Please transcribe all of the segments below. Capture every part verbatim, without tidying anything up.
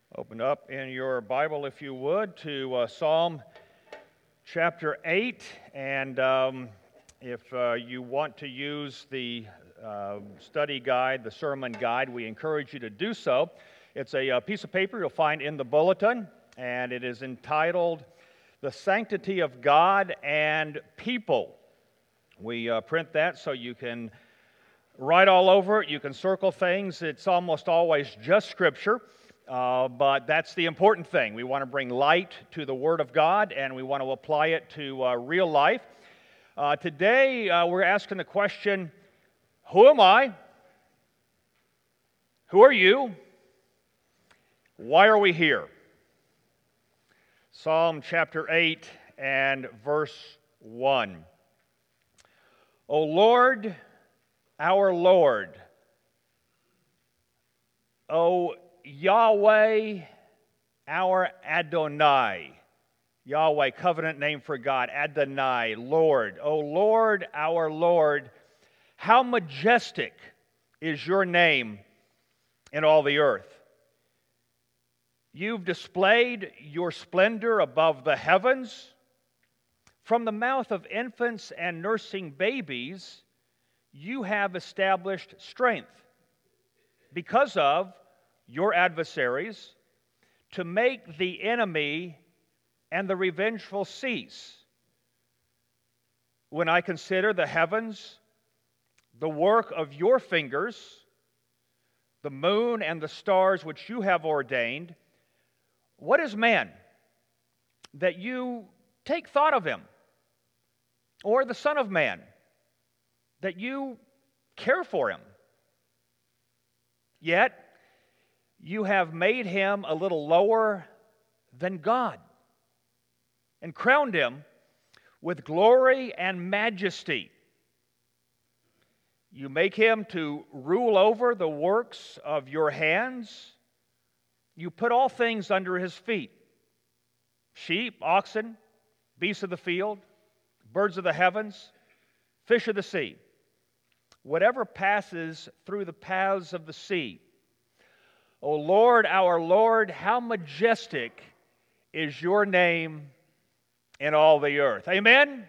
Open up in your Bible, if you would, to uh, Psalm chapter eight. And um, if uh, you want to use the uh, study guide, the sermon guide, we encourage you to do so. It's a, a piece of paper you'll find in the bulletin, and it is entitled, "The Sanctity of God and People." We uh, print that so you can write all over it. You can circle things. It's almost always just Scripture. Uh, but that's the important thing. We want to bring light to the Word of God, and we want to apply it to uh, real life. Uh, today, uh, we're asking the question, who am I? Who are you? Why are we here? Psalm chapter eight and verse one. O Lord, our Lord, O Yahweh, our Adonai. Yahweh, covenant name for God. Adonai, Lord. O Lord, our Lord, how majestic is your name in all the earth. You've displayed your splendor above the heavens. From the mouth of infants and nursing babies, you have established strength because of your adversaries, to make the enemy and the revengeful cease. When I consider the heavens, the work of your fingers, the moon and the stars which you have ordained, what is man that you take thought of him? Or the Son of Man that you care for him? Yet you have made him a little lower than God and crowned him with glory and majesty. You make him to rule over the works of your hands. You put all things under his feet: sheep, oxen, beasts of the field, birds of the heavens, fish of the sea, whatever passes through the paths of the sea. O Lord, our Lord, how majestic is your name in all the earth. Amen?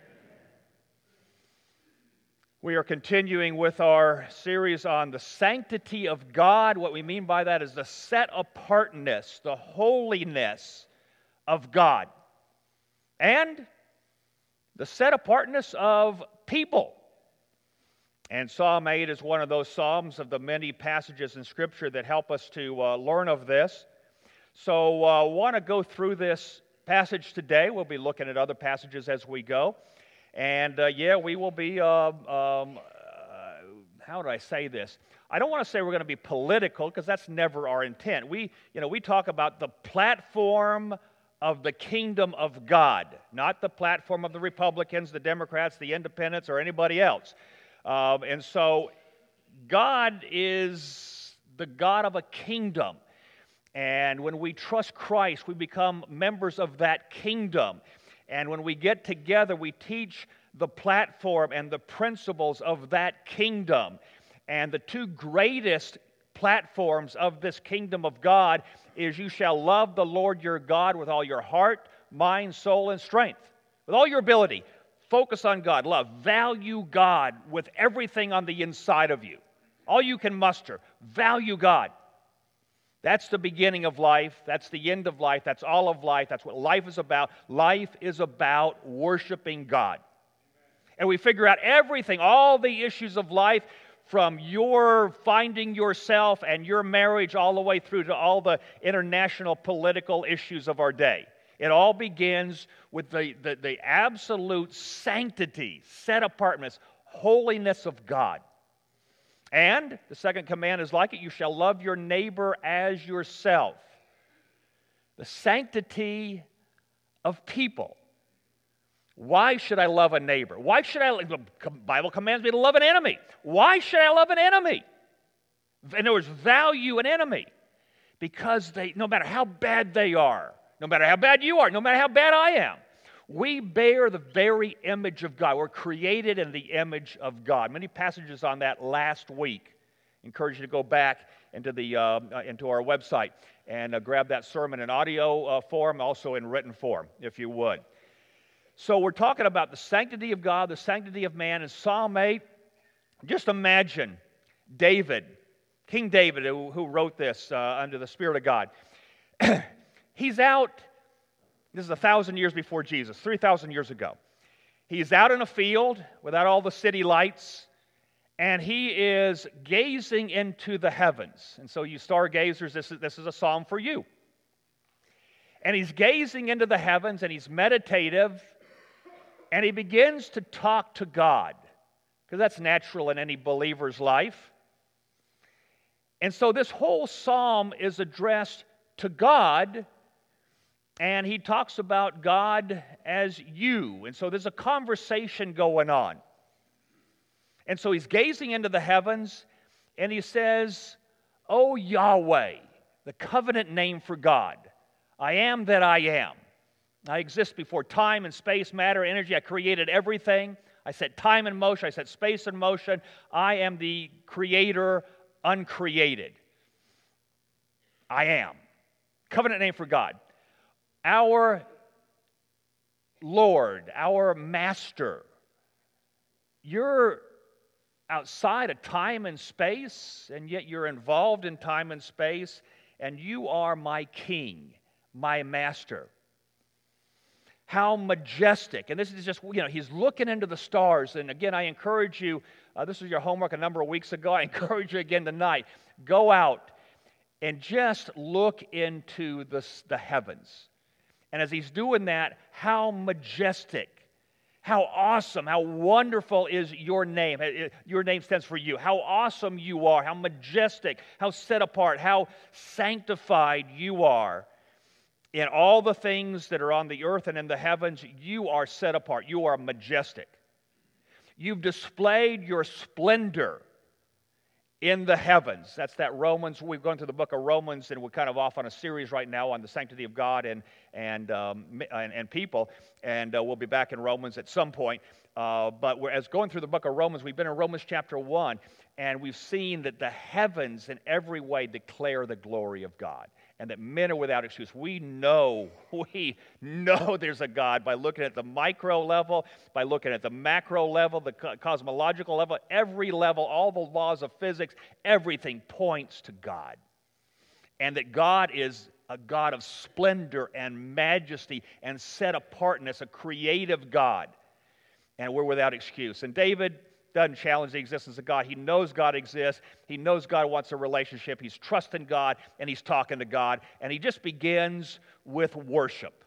We are continuing with our series on the sanctity of God. What we mean by that is the set-apartness, the holiness of God, and the set-apartness of people. And Psalm eight is one of those psalms of the many passages in Scripture that help us to uh, learn of this. So I uh, want to go through this passage today. We'll be looking at other passages as we go. And uh, yeah, we will be, uh, um, uh, how do I say this? I don't want to say we're going to be political, because that's never our intent. We, you know, we talk about the platform of the kingdom of God, not the platform of the Republicans, the Democrats, the Independents, or anybody else. Um, and so God is the God of a kingdom. And when we trust Christ, we become members of that kingdom. And when we get together, we teach the platform and the principles of that kingdom. And the two greatest platforms of this kingdom of God is you shall love the Lord your God with all your heart, mind, soul, and strength. With all your ability. Focus on God. Love. Value God with everything on the inside of you. All you can muster. Value God. That's the beginning of life. That's the end of life. That's all of life. That's what life is about. Life is about worshiping God. And we figure out everything, all the issues of life, from your finding yourself and your marriage all the way through to all the international political issues of our day. It all begins with the, the, the absolute sanctity, set-apartness, holiness of God. And the second command is like it: you shall love your neighbor as yourself. The sanctity of people. Why should I love a neighbor? Why should I? The Bible commands me to love an enemy. Why should I love an enemy? In other words, value an enemy. Because they, no matter how bad they are, no matter how bad you are, no matter how bad I am, we bear the very image of God. We're created in the image of God. Many passages on that last week encourage you to go back into, the, uh, into our website and uh, grab that sermon in audio uh, form, also in written form, if you would. So we're talking about the sanctity of God, the sanctity of man. In Psalm eight, just imagine David, King David, who, who wrote this uh, under the Spirit of God. He's out, this is a thousand years before Jesus, three thousand years ago. He's out in a field without all the city lights, and he is gazing into the heavens. And so you stargazers, this is, this is a psalm for you. And he's gazing into the heavens, and he's meditative, and he begins to talk to God, because that's natural in any believer's life. And so this whole psalm is addressed to God, and he talks about God as you. And so there's a conversation going on. And so he's gazing into the heavens, and he says, "O Yahweh," the covenant name for God, "I am that I am. I exist before time and space, matter, energy. I created everything. I set time in motion. I set space in motion. I am the creator, uncreated. I am." Covenant name for God. Our Lord, our Master. You're outside of time and space, and yet you're involved in time and space, and you are my King, my Master. How majestic. And this is just, you know, he's looking into the stars. And again, I encourage you, uh, this was your homework a number of weeks ago. I encourage you again tonight. Go out and just look into the, the heavens. And as he's doing that, how majestic, how awesome, how wonderful is your name. Your name stands for you. How awesome you are, how majestic, how set apart, how sanctified you are. In all the things that are on the earth and in the heavens, you are set apart. You are majestic. You've displayed your splendor in the heavens. That's that Romans. We've gone through the book of Romans, and we're kind of off on a series right now on the sanctity of God and and um, and, and people. And uh, we'll be back in Romans at some point. Uh, but we're, as going through the book of Romans, we've been in Romans chapter one, and we've seen that the heavens in every way declare the glory of God, and that men are without excuse. We know, we know there's a God by looking at the micro level, by looking at the macro level, the cosmological level, every level, all the laws of physics, everything points to God. And that God is a God of splendor and majesty and set apartness, a creative God. And we're without excuse. And David doesn't challenge the existence of God. He knows God exists. He knows God wants a relationship. He's trusting God, and he's talking to God. And he just begins with worship.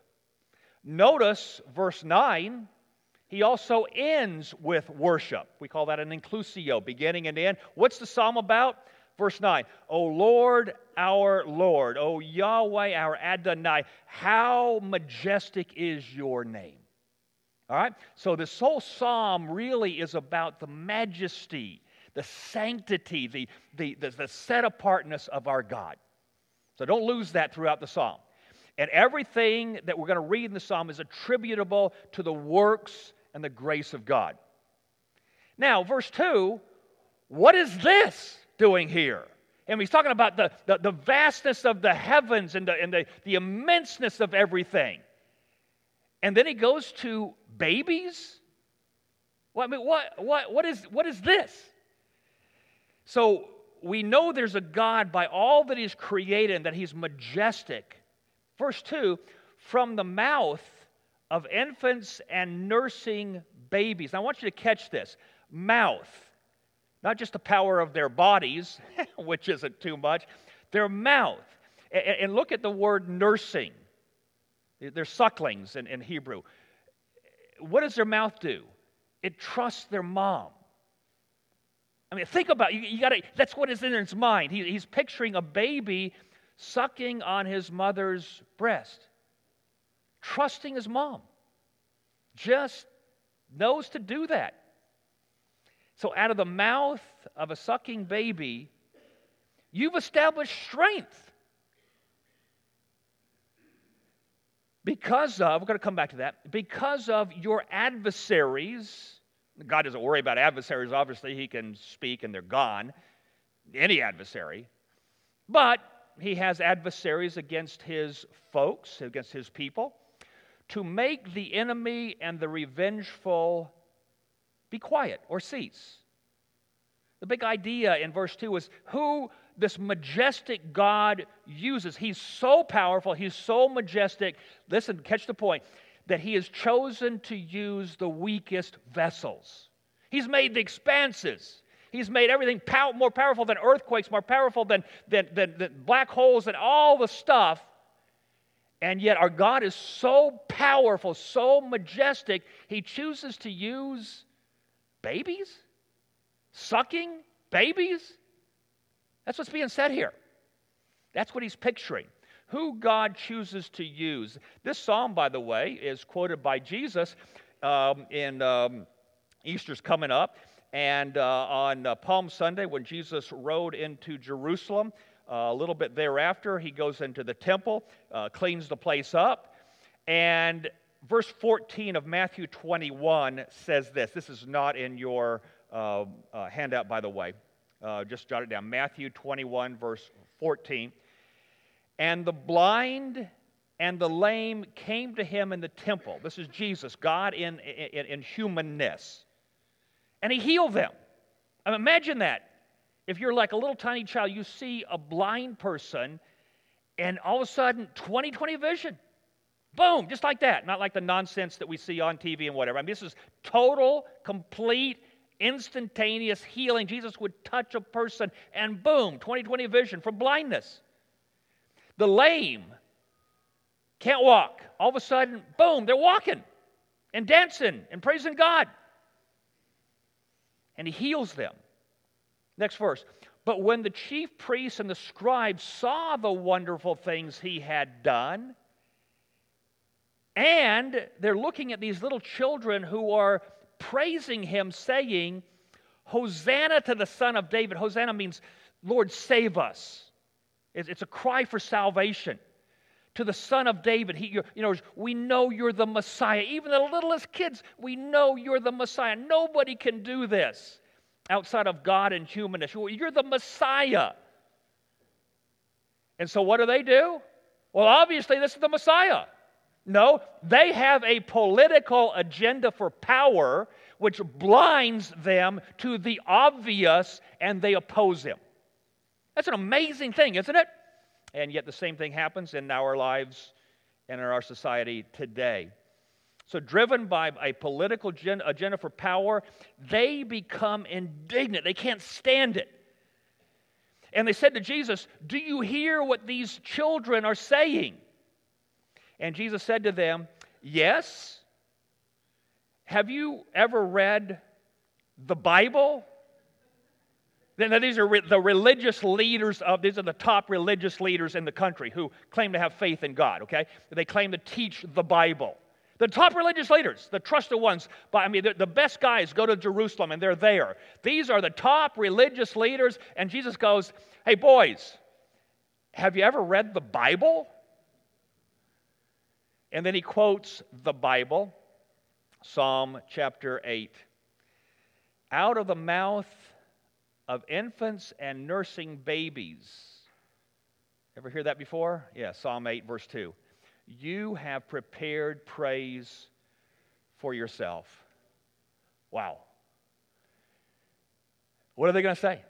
Notice verse nine, he also ends with worship. We call that an inclusio, beginning and end. What's the psalm about? Verse nine, "O Lord, our Lord, O Yahweh, our Adonai, how majestic is your name." All right? So this whole psalm really is about the majesty, the sanctity, the, the, the, the set-apartness of our God. So don't lose that throughout the psalm. And everything that we're going to read in the psalm is attributable to the works and the grace of God. Now, verse two, what is this doing here? And he's talking about the, the, the vastness of the heavens and, the, and the, the immenseness of everything. And then he goes to babies? Well, I mean, what, what, what, is, what is this? So we know there's a God by all that he's created and that he's majestic. Verse two, "From the mouth of infants and nursing babies." Now I want you to catch this. Mouth. Not just the power of their bodies, which isn't too much. Their mouth. And look at the word nursing. They're sucklings in, in Hebrew. What does their mouth do? It trusts their mom. I mean, think about it. You, you gotta, that's what is in his mind. He, he's picturing a baby sucking on his mother's breast, trusting his mom. Just knows to do that. So out of the mouth of a sucking baby, you've established strength. Because of, we're going to come back to that, because of your adversaries. God doesn't worry about adversaries. Obviously, he can speak and they're gone. any adversary, but he has adversaries against his folks, against his people, to make the enemy and the revengeful be quiet or cease. The big idea in verse two is who this majestic God uses. He's so powerful, he's so majestic. Listen, catch the point, that he has chosen to use the weakest vessels. He's made the expanses. He's made everything pow- more powerful than earthquakes, more powerful than, than, than, than black holes and all the stuff. And yet our God is so powerful, so majestic, he chooses to use babies? Sucking babies? That's what's being said here. That's what he's picturing. Who God chooses to use. This psalm, by the way, is quoted by Jesus um, in um, Easter's coming up. And uh, on uh, Palm Sunday, when Jesus rode into Jerusalem, uh, a little bit thereafter, he goes into the temple, uh, cleans the place up. And verse fourteen of Matthew twenty-one says this. This is not in your uh, uh, handout, by the way. Uh, just jot it down. Matthew twenty-one, verse fourteen. And the blind and the lame came to him in the temple. This is Jesus, God in, in, in humanness. And he healed them. I mean, imagine that. If you're like a little tiny child, you see a blind person, and all of a sudden, twenty twenty vision. Boom, just like that. Not like the nonsense that we see on T V and whatever. I mean, this is total, complete, instantaneous healing. Jesus would touch a person, and boom, twenty twenty vision from blindness. The lame can't walk. All of a sudden, boom, they're walking and dancing and praising God. And he heals them. Next verse. But when the chief priests and the scribes saw the wonderful things he had done, and they're looking at these little children who are praising him, saying, Hosanna to the Son of David. Hosanna means, Lord, save us. It's a cry for salvation. To the Son of David, he, you know, we know you're the Messiah. Even the littlest kids, we know you're the Messiah. Nobody can do this outside of God and humanness. You're the Messiah. And so what do they do? Well, obviously, this is the Messiah. No, they have a political agenda for power which blinds them to the obvious, and they oppose him. That's an amazing thing, isn't it? And yet the same thing happens in our lives and in our society today. So driven by a political agenda for power, they become indignant. They can't stand it. And they said to Jesus, do you hear what these children are saying? And Jesus said to them, yes. Have you ever read the Bible? Now, these are the religious leaders of, these are the top religious leaders in the country who claim to have faith in God, okay? They claim to teach the Bible. The top religious leaders, the trusted ones, I mean, the best guys go to Jerusalem and they're there. These are the top religious leaders, and Jesus goes, hey, boys, have you ever read the Bible? And then he quotes the Bible, Psalm chapter eight. Out of the mouth of infants and nursing babies. Ever hear that before? Yeah, Psalm eight, verse two. You have prepared praise for yourself. Wow. What are they going to say?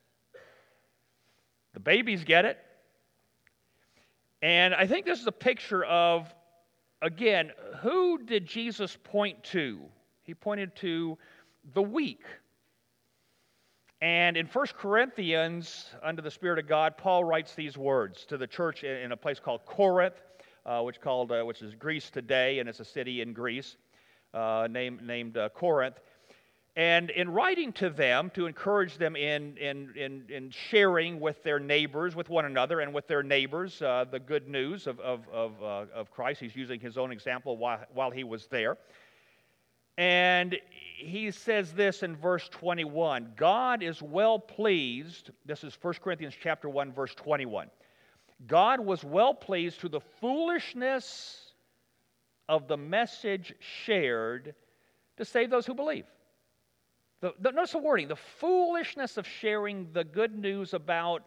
The babies get it. And I think this is a picture of, again, who did Jesus point to? He pointed to the weak. And in First Corinthians, under the Spirit of God, Paul writes these words to the church in a place called Corinth, uh, which called uh, which is Greece today, and it's a city in Greece uh, named named uh, Corinth. And in writing to them to encourage them in in in, in sharing with their neighbors, with one another, and with their neighbors, uh, the good news of of of, uh, of Christ. He's using his own example while while he was there. And he says this in verse twenty-one, God is well pleased, this is First Corinthians chapter one, verse twenty-one. God was well pleased through the foolishness of the message shared to save those who believe. The, the, notice the wording, the foolishness of sharing the good news about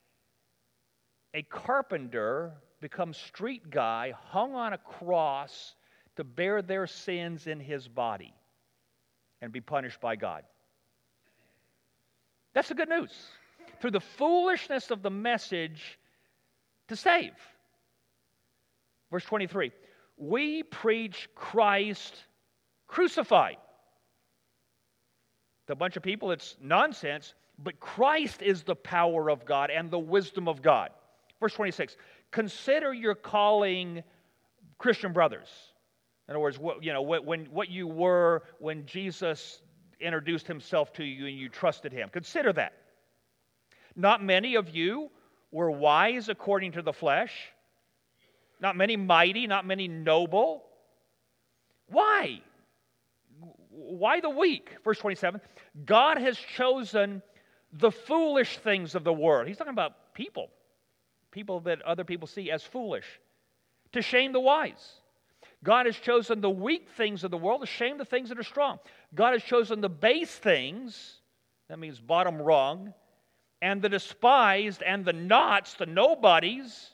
a carpenter becomes street guy hung on a cross to bear their sins in his body and be punished by God. That's the good news. Through the foolishness of the message to save. Verse twenty-three, we preach Christ crucified. To a bunch of people, it's nonsense, but Christ is the power of God and the wisdom of God. Verse twenty-six, consider your calling Christian brothers. In other words, what, you know, when, what you were when Jesus introduced himself to you and you trusted him. Consider that. Not many of you were wise according to the flesh. Not many mighty, not many noble. Why? Why the weak? Verse twenty-seven, God has chosen the foolish things of the world. He's talking about people. People that other people see as foolish. To shame the wise. God has chosen the weak things of the world to shame the things that are strong. God has chosen the base things, that means bottom rung, and the despised and the nots, the nobodies,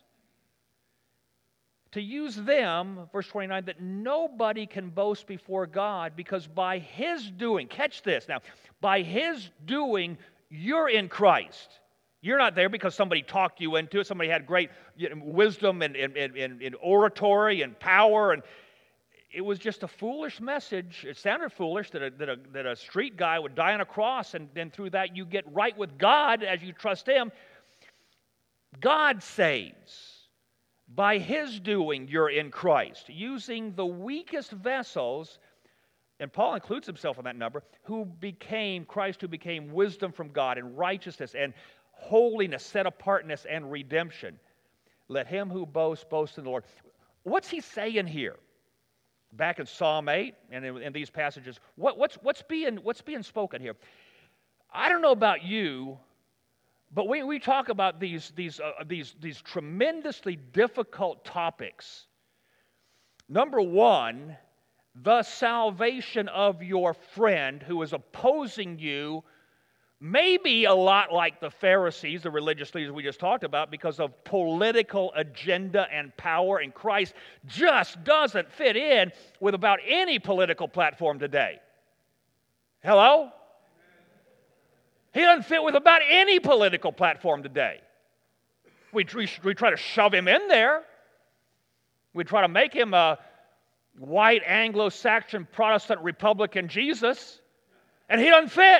to use them, verse twenty-nine, that nobody can boast before God, because by his doing, catch this now, by his doing, you're in Christ. You're not there because somebody talked you into it. Somebody had great you know, wisdom and, and, and, and oratory and power. And it was just a foolish message. It sounded foolish that a, that a, that a street guy would die on a cross, and then through that you get right with God as you trust him. God saves. By his doing, you're in Christ. Using the weakest vessels, and Paul includes himself in that number, who became, Christ who became wisdom from God and righteousness and holiness, set apartness, and redemption. Let him who boasts, boast in the Lord. What's he saying here? Back in Psalm eight and in, in these passages, what, what's, what's, being, what's being spoken here? I don't know about you, but we, we talk about these, these, uh, these, these tremendously difficult topics. Number one, the salvation of your friend who is opposing you, maybe a lot like the Pharisees, the religious leaders we just talked about, because of political agenda and power, and Christ just doesn't fit in with about any political platform today. Hello? He doesn't fit with about any political platform today. We, we, we try to shove him in there. We try to make him a white Anglo-Saxon Protestant Republican Jesus, and he doesn't fit.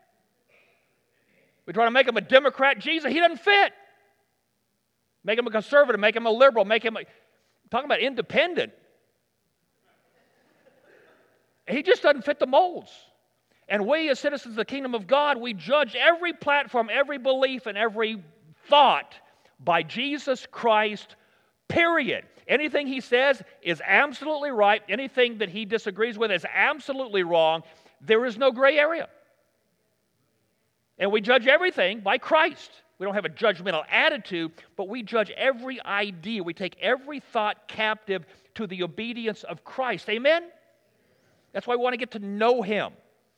We try to make him a Democrat Jesus. He doesn't fit. Make him a conservative, make him a liberal, make him a... Talking about independent. He just doesn't fit the molds. And we as citizens of the kingdom of God, we judge every platform, every belief, and every thought by Jesus Christ, period. Anything he says is absolutely right. Anything that he disagrees with is absolutely wrong. There is no gray area. And we judge everything by Christ. We don't have a judgmental attitude, but we judge every idea. We take every thought captive to the obedience of Christ. Amen? That's why we want to get to know him.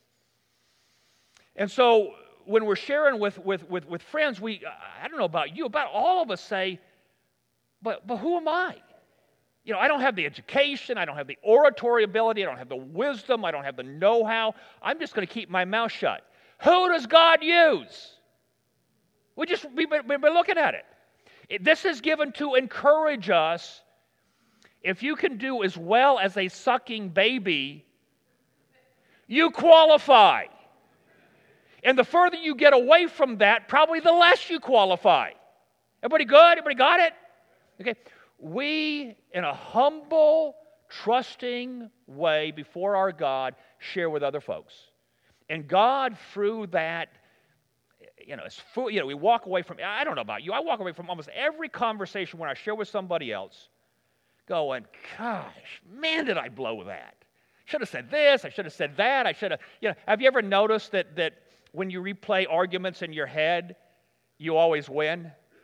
And so when we're sharing with, with, with, with friends, we, I don't know about you, about all of us say, but, but who am I? You know, I don't have the education, I don't have the oratory ability, I don't have the wisdom, I don't have the know-how. I'm just going to keep my mouth shut. Who does God use? We just, we've been, we've been looking at it. it. This is given to encourage us. If you can do as well as a sucking baby, you qualify. And the further you get away from that, probably the less you qualify. Everybody good? Everybody got it? Okay. We, in a humble, trusting way before our God, share with other folks. And God, through that, you know, it's full, you know, we walk away from, I don't know about you, I walk away from almost every conversation when I share with somebody else going, gosh, man, did I blow that. Should have said this, I should have said that, I should have, you know, have you ever noticed that, that when you replay arguments in your head, you always win?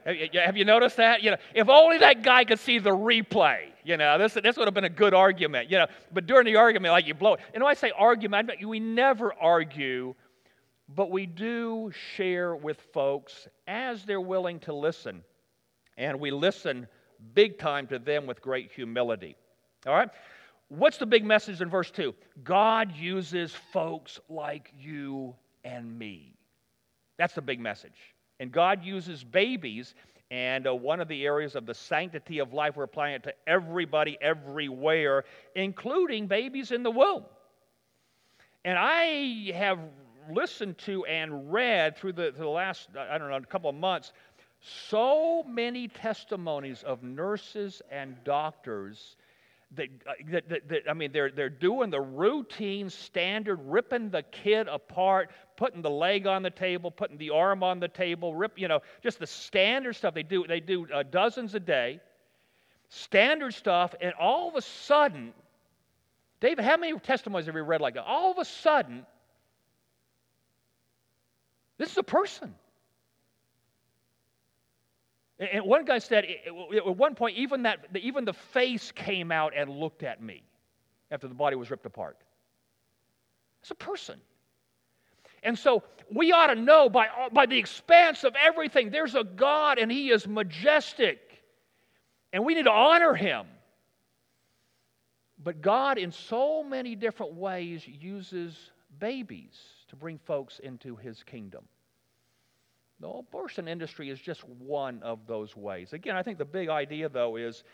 Have you, have you noticed that? You know, if only that guy could see the replay. You know, this this would have been a good argument. You know, but during the argument, like you blow it. And when I say argument, we never argue, but we do share with folks as they're willing to listen, and we listen big time to them with great humility. All right. What's the big message in verse two? God uses folks like you and me. That's the big message. And God uses babies, and uh, one of the areas of the sanctity of life, we're applying it to everybody, everywhere, including babies in the womb. And I have listened to and read through the, through the last, I don't know, a couple of months, so many testimonies of nurses and doctors That, that, that, that, I mean, they're, they're doing the routine standard, ripping the kid apart, putting the leg on the table, putting the arm on the table, rip, you know, just the standard stuff. They do, they do uh, dozens a day, standard stuff, and all of a sudden, David, how many testimonies have you read like that? All of a sudden, this is a person. And one guy said, at one point, even that, even the face came out and looked at me after the body was ripped apart. It's a person. And so we ought to know by, by the expanse of everything, there's a God and He is majestic. And we need to honor Him. But God, in so many different ways, uses babies to bring folks into His kingdom. The abortion industry is just one of those ways. Again, I think the big idea, though, is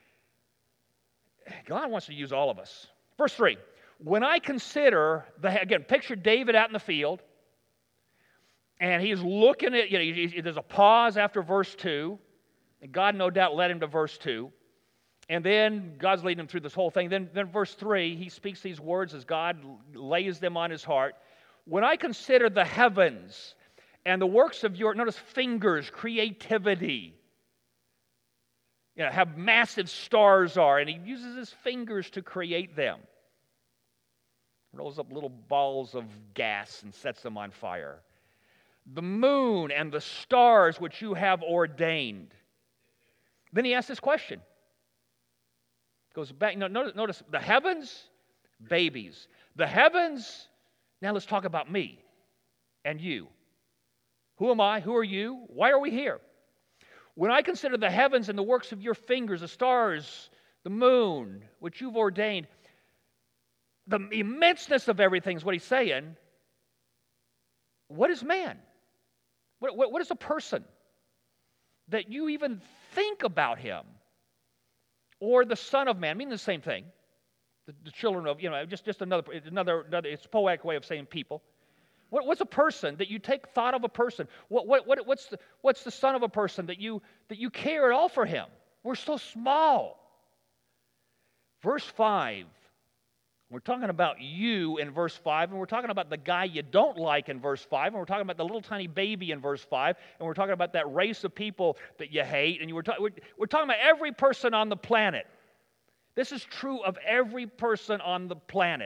God wants to use all of us. Verse three, when I consider, the, again, picture David out in the field, and he's looking at, you know, he, he, there's a pause after verse two, and God no doubt led him to verse two, and then God's leading him through this whole thing. Then, then verse three, he speaks these words as God lays them on his heart. When I consider the heavens and the works of your, notice fingers, creativity. You know, how massive stars are, and he uses his fingers to create them. Rolls up little balls of gas and sets them on fire. The moon and the stars which you have ordained. Then he asks this question. Goes back, no, notice, notice the heavens, babies. The heavens, now let's talk about me and you. Who am I? Who are you? Why are we here? When I consider the heavens and the works of your fingers, the stars, the moon, which you've ordained, the immenseness of everything is what he's saying. What is man? What, what, what is a person? That you even think about him. Or the Son of Man, meaning the same thing. The, the children of, you know, just, just another, another, another, it's a poetic way of saying people. What, what's a person that you take thought of a person? What, what, what, what's, the, what's the son of a person that you, that you care at all for him? We're so small. Verse five, we're talking about you in verse five, and we're talking about the guy you don't like in verse five, and we're talking about the little tiny baby in verse five, and we're talking about that race of people that you hate, and you were ta- we're, we're talking about every person on the planet. This is true of every person on the planet.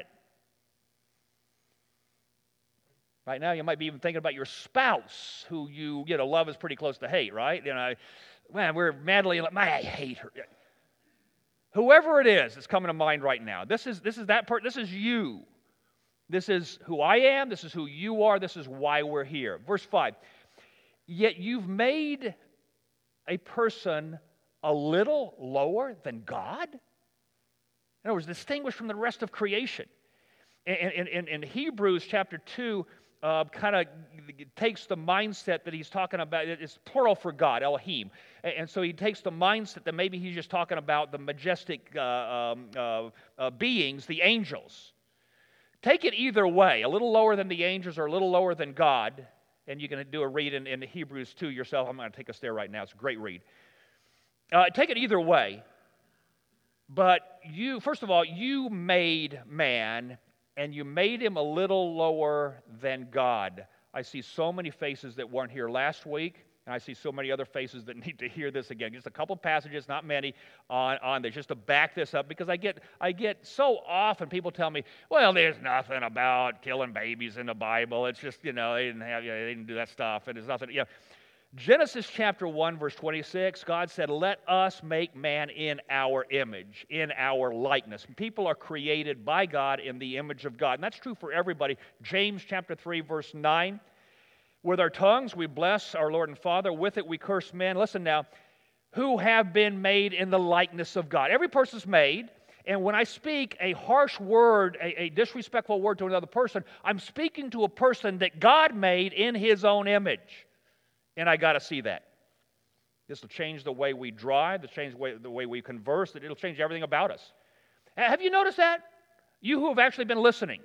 Right now, you might be even thinking about your spouse, who you, you know, love is pretty close to hate, right? You know, man, we're madly, I hate her. Whoever it is that's coming to mind right now, this is this is that part. This is you. This is who I am. This is who you are. This is why we're here. Verse five. Yet you've made a person a little lower than God. In other words, distinguished from the rest of creation. In, in, in Hebrews chapter two, Uh, kind of takes the mindset that he's talking about. It's plural for God, Elohim. And, and so he takes the mindset that maybe he's just talking about the majestic uh, um, uh, uh, beings, the angels. Take it either way, a little lower than the angels or a little lower than God. And you can do a read in, in Hebrews two yourself. I'm going to take us there right now. It's a great read. Uh, take it either way. But you, first of all, you made man, and you made him a little lower than God. I see so many faces that weren't here last week, and I see so many other faces that need to hear this again. Just a couple passages, not many, on, on this, just to back this up, because I get I get so often people tell me, well, there's nothing about killing babies in the Bible. It's just, you know, they didn't have, you know, they didn't do that stuff, and there's nothing, you know. Genesis chapter one, verse twenty-six, God said, let us make man in our image, in our likeness. People are created by God in the image of God. And that's true for everybody. James chapter three, verse nine, with our tongues we bless our Lord and Father. With it we curse men. Listen now, who have been made in the likeness of God. Every person's made. And when I speak a harsh word, a, a disrespectful word to another person, I'm speaking to a person that God made in His own image. And I got to see that. This will change the way we drive, it'll change the way, the way we converse, it'll change everything about us. Have you noticed that? You who have actually been listening.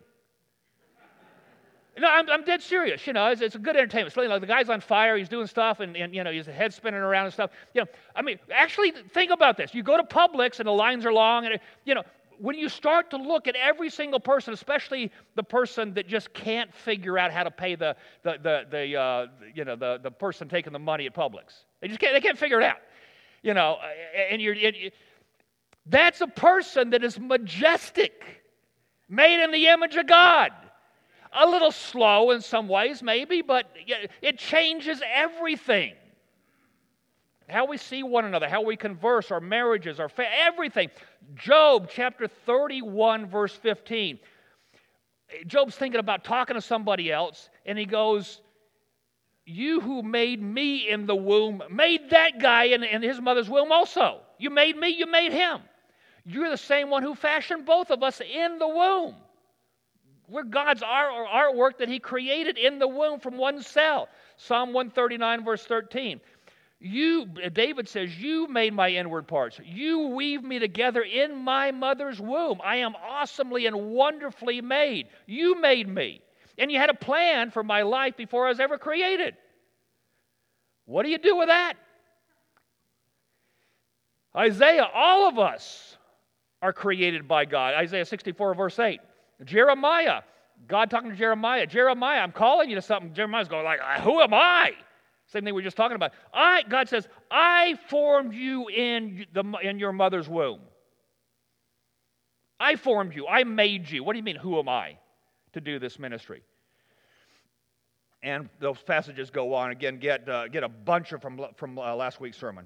No, I'm, I'm dead serious. You know, it's, it's a good entertainment. It's like the guy's on fire, he's doing stuff, and, and you know, his head spinning around and stuff. You know, I mean, actually think about this. You go to Publix and the lines are long, and you know, when you start to look at every single person, especially the person that just can't figure out how to pay the the the, the uh, you know the, the person taking the money at Publix, they just can't they can't figure it out. You know, and you're and you, that's a person that is majestic, made in the image of God. A little slow in some ways, maybe, but it changes everything. How we see one another, how we converse, our marriages, our fa- everything. Job chapter thirty-one, verse fifteen. Job's thinking about talking to somebody else, and he goes, you who made me in the womb, made that guy in, in his mother's womb also. You made me, you made him. You're the same one who fashioned both of us in the womb. We're God's art, artwork that He created in the womb from one cell. Psalm one thirty-nine, verse thirteen. You, David says, you made my inward parts. You weave me together in my mother's womb. I am awesomely and wonderfully made. You made me. And you had a plan for my life before I was ever created. What do you do with that? Isaiah, all of us are created by God. Isaiah sixty-four, verse eight. Jeremiah, God talking to Jeremiah. Jeremiah, I'm calling you to something. Jeremiah's going like, who am I? Same thing we were just talking about. I, God says, I formed you in, the, in your mother's womb. I formed you. I made you. What do you mean, who am I to do this ministry? And those passages go on. Again, get, uh, get a bunch of from, from uh, last week's sermon.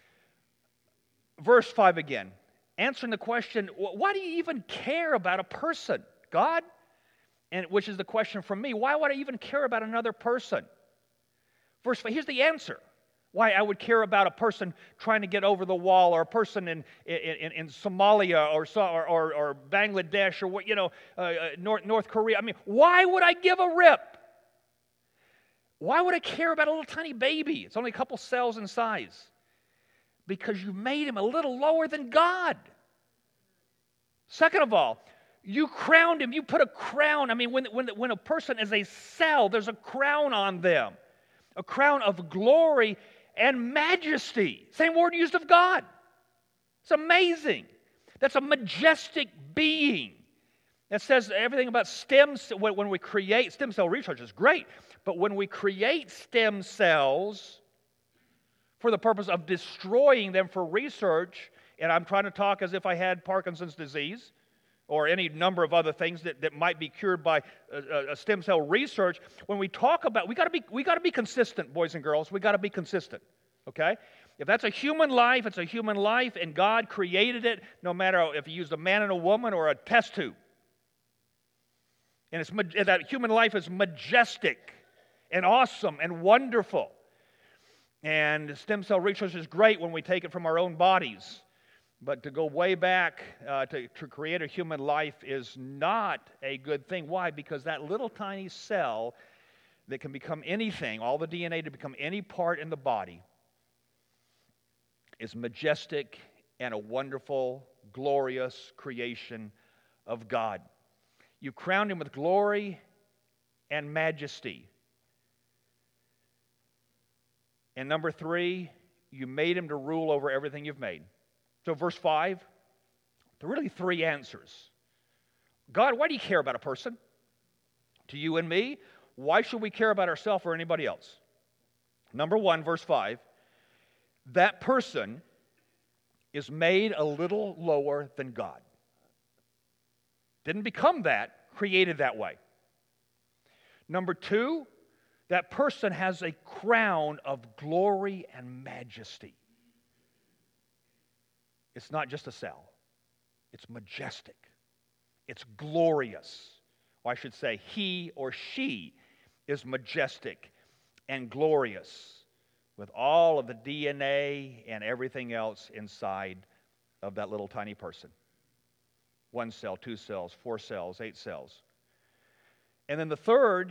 Verse five again. Answering the question, why do you even care about a person, God? And which is the question from me. Why would I even care about another person? Verse five, here's the answer. Why I would care about a person trying to get over the wall, or a person in in, in Somalia or, or, or Bangladesh, or what you know, uh, North, North Korea. I mean, why would I give a rip? Why would I care about a little tiny baby? It's only a couple cells in size. Because you made him a little lower than God. Second of all, you crowned him. You put a crown. I mean, when, when, when a person is a cell, there's a crown on them. A crown of glory and majesty. Same word used of God. It's amazing. That's a majestic being. That says everything about stem cells. When we create, stem cell research is great. But when we create stem cells for the purpose of destroying them for research, and I'm trying to talk as if I had Parkinson's disease or any number of other things that, that might be cured by uh, uh, stem cell research. When we talk about, we got to be we got to be consistent, boys and girls. We got to be consistent. Okay? If that's a human life, it's a human life, and God created it, no matter if He used a man and a woman or a test tube. And it's that human life is majestic and awesome and wonderful. And stem cell research is great when we take it from our own bodies. But to go way back uh, to, to create a human life is not a good thing. Why? Because that little tiny cell that can become anything, all the D N A to become any part in the body, is majestic and a wonderful, glorious creation of God. You crowned him with glory and majesty. And number three, you made him to rule over everything you've made. So verse five, there are really three answers. God, why do you care about a person? To you and me, why should we care about ourselves or anybody else? Number one, verse five, that person is made a little lower than God. Didn't become that, created that way. Number two, that person has a crown of glory and majesty. It's not just a cell. It's majestic. It's glorious. Or I should say, he or she is majestic and glorious with all of the D N A and everything else inside of that little tiny person. One cell, two cells, four cells, eight cells. And then the third,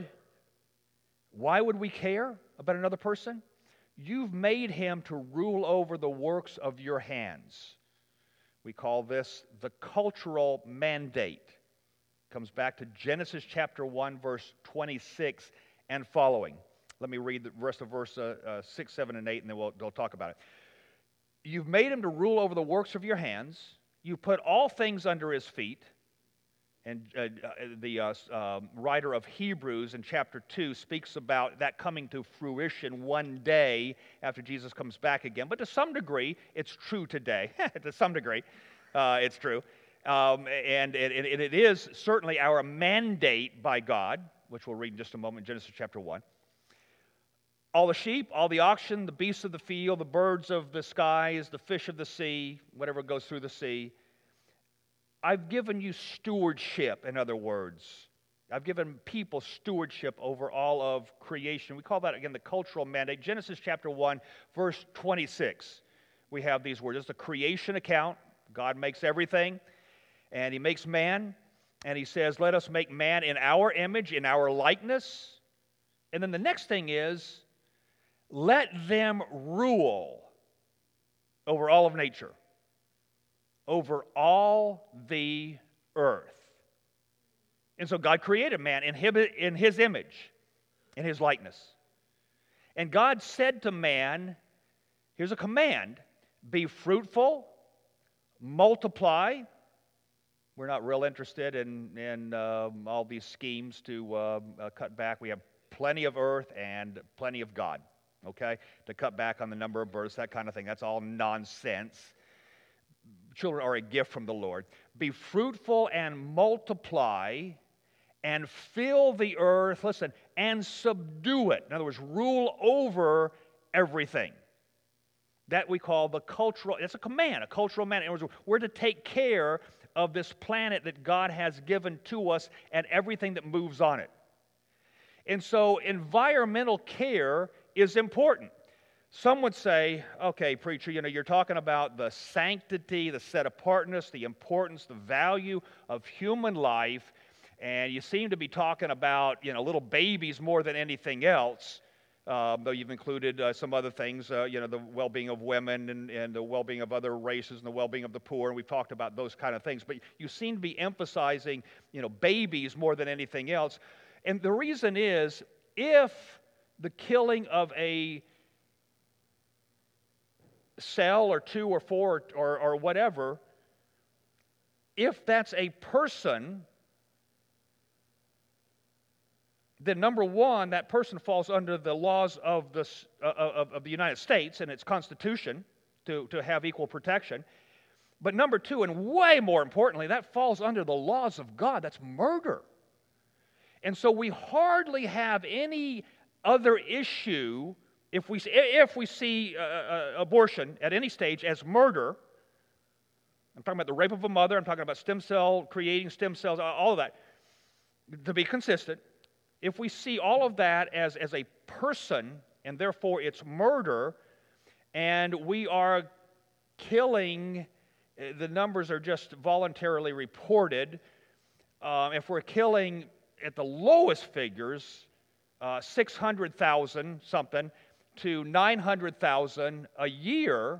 why would we care about another person? You've made him to rule over the works of your hands. We call this the cultural mandate. Comes back to Genesis chapter one, verse twenty-six and following. Let me read the rest of verse uh, uh, six, seven, and eight, and then we'll, we'll talk about it. You've made him to rule over the works of your hands. You put all things under his feet. And uh, the uh, uh, writer of Hebrews in chapter two speaks about that coming to fruition one day after Jesus comes back again. But to some degree, it's true today. To some degree, uh, it's true. Um, and it, it, it is certainly our mandate by God, which we'll read in just a moment, Genesis chapter one. All the sheep, all the oxen, the beasts of the field, the birds of the skies, the fish of the sea, whatever goes through the sea. I've given you stewardship, in other words. I've given people stewardship over all of creation. We call that, again, the cultural mandate. Genesis chapter one, verse twenty-six. We have these words. It's the creation account. God makes everything, and he makes man, and he says, let us make man in our image, in our likeness. And then the next thing is, let them rule over all of nature, over all the earth. And so God created man in his image, in his likeness. And God said to man, here's a command, be fruitful, multiply. We're not real interested in, in um, all these schemes to uh, uh, cut back. We have plenty of earth and plenty of God, okay, to cut back on the number of births, that kind of thing. That's all nonsense. Children are a gift from the Lord. Be fruitful and multiply and fill the earth, listen, and subdue it. In other words, rule over everything. That we call the cultural, it's a command, a cultural mandate. In other words, we're to take care of this planet that God has given to us and everything that moves on it. And so environmental care is important. Some would say, okay, preacher, you know, you're talking about the sanctity, the set-apartness, the importance, the value of human life, and you seem to be talking about, you know, little babies more than anything else, uh, though you've included uh, some other things, uh, you know, the well-being of women and, and the well-being of other races and the well-being of the poor, and we've talked about those kind of things. But you seem to be emphasizing, you know, babies more than anything else. And the reason is, if the killing of a cell or two or four or, or whatever, if that's a person, then number one, that person falls under the laws of the, uh, of, of the United States and its Constitution to, to have equal protection. But number two, and way more importantly, that falls under the laws of God. That's murder. And so we hardly have any other issue if we, if we see uh, uh, abortion at any stage as murder. I'm talking about the rape of a mother. I'm talking about stem cell, creating stem cells, all of that. To be consistent, if we see all of that as, as a person, and therefore it's murder, and we are killing, the numbers are just voluntarily reported. Um, if we're killing at the lowest figures, uh, six hundred thousand something to nine hundred thousand a year,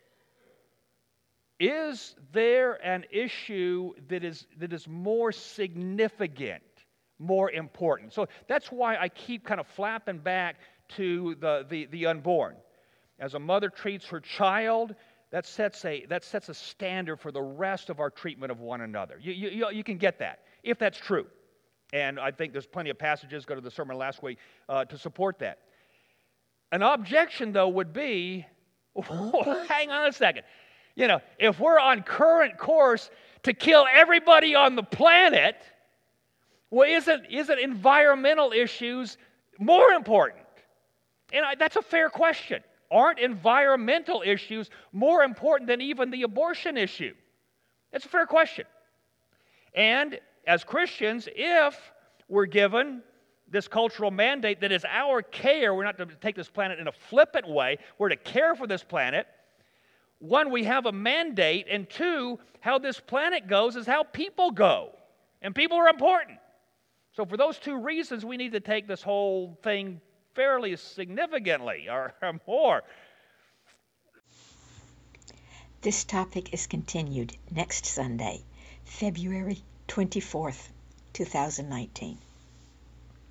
is there an issue that is, that is more significant, more important? So that's why I keep kind of flapping back to the, the, the unborn. As a mother treats her child, that sets a, that sets a standard for the rest of our treatment of one another. You, you, you can get that, if that's true. And I think there's plenty of passages, go to the sermon last week, uh, to support that. An objection, though, would be, oh, hang on a second. You know, if we're on current course to kill everybody on the planet, well, isn't, isn't environmental issues More important. And I, that's a fair question. Aren't environmental issues more important than even the abortion issue? That's a fair question. And as Christians, if we're given this cultural mandate that is our care, we're not to take this planet in a flippant way, we're to care for this planet. One, we have a mandate, and two, how this planet goes is how people go. And people are important. So for those two reasons, we need to take this whole thing fairly significantly, or, or more. This topic is continued next Sunday, February twenty-fourth, two thousand nineteen.